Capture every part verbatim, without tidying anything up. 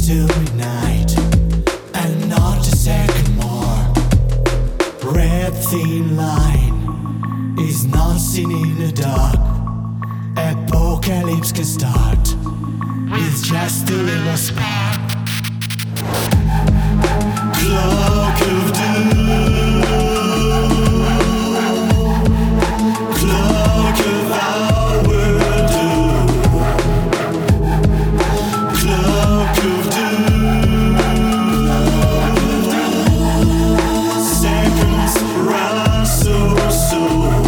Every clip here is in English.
till midnight, and not a second more. Red thin line is not seen in the dark. Apocalypse can start with just a little spark. Cloak of doom, cloak of our doom, cloak of doom. Seconds run so soon.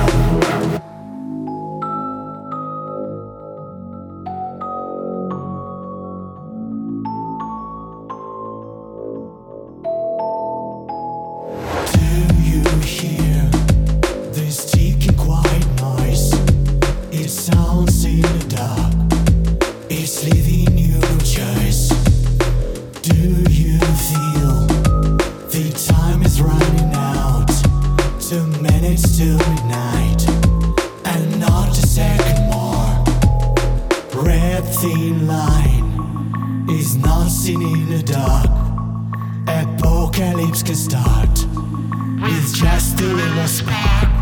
Sounds in the dark, it's leaving you no choice. Do you feel the time is running out? Two minutes till midnight, and not a second more. Red thin line is not seen in the dark. Apocalypse can start with just a little spark.